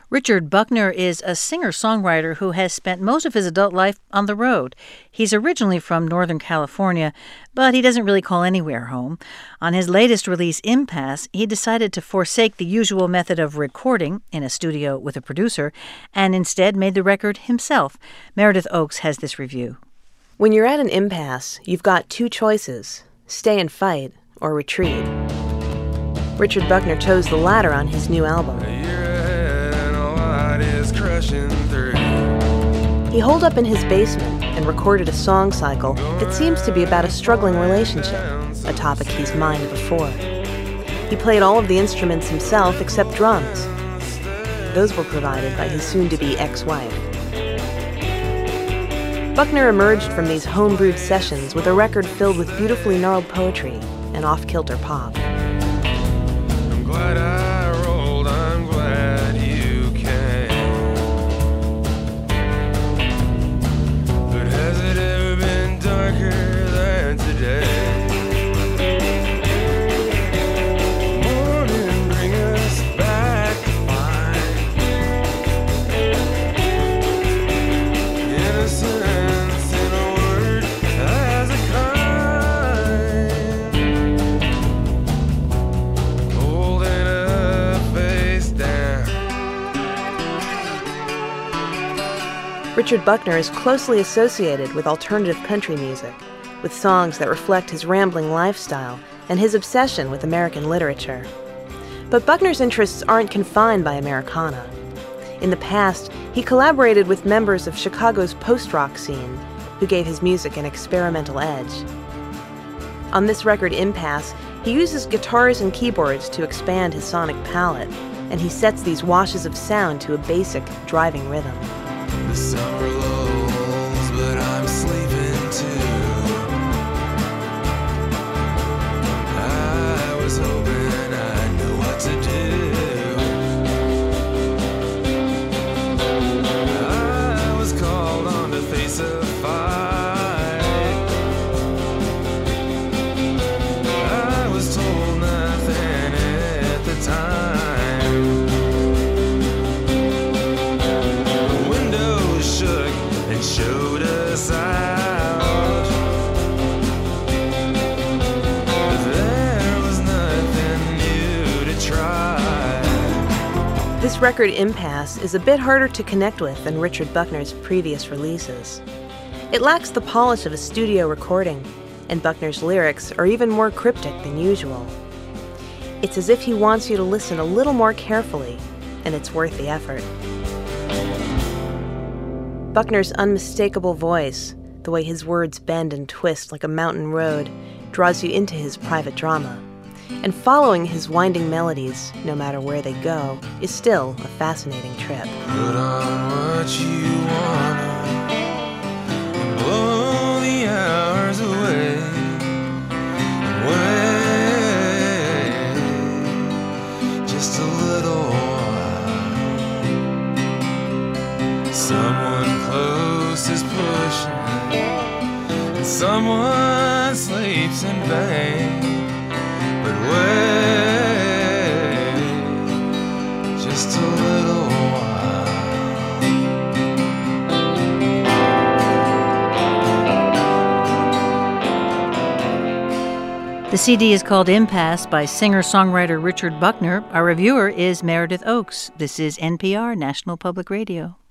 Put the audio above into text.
Richard Buckner is a singer-songwriter who has spent most of his adult life on the road. He's originally from Northern California, but he doesn't really call anywhere home. On his latest release, Impasse, he decided to forsake the usual method of recording in a studio with a producer and instead made the record himself. Meredith Oakes has this review. When you're at an impasse, you've got two choices: stay and fight or retreat. Richard Buckner chose the latter on his new album. He holed up in his basement and recorded a song cycle that seems to be about a struggling relationship, a topic he's mined before. He played all of the instruments himself except drums. Those were provided by his soon-to-be ex-wife. Buckner emerged from these homebrewed sessions with a record filled with beautifully gnarled poetry and off-kilter pop. I'm glad I rolled, I'm glad you came. But has it ever been darker than today? Morning, bring us back to find innocence in a word as a kind. Holding her face down. Richard Buckner is closely associated with alternative country music, with songs that reflect his rambling lifestyle and his obsession with American literature. But Buckner's interests aren't confined by Americana. In the past, he collaborated with members of Chicago's post-rock scene, who gave his music an experimental edge. On this record, Impasse, he uses guitars and keyboards to expand his sonic palette, and he sets these washes of sound to a basic, driving rhythm. The summer lulls, but I'm sleeping too. I was hoping I'd know what to do. I was called on to face a fight. I was told nothing at the time. The windows shook and showed us out. But there was nothing new to try. This record, Impasse, is a bit harder to connect with than Richard Buckner's previous releases. It lacks the polish of a studio recording, and Buckner's lyrics are even more cryptic than usual. It's as if he wants you to listen a little more carefully, and it's worth the effort. Buckner's unmistakable voice, the way his words bend and twist like a mountain road, draws you into his private drama. And following his winding melodies, no matter where they go, is still a fascinating trip. Put on what you wanna and blow the hours away. Wait just a little while. Someone close is pushing and someone sleeps in vain. But wait just a little while. The CD is called Impasse by singer-songwriter Richard Buckner. Our reviewer is Meredith Oakes. This is NPR, National Public Radio.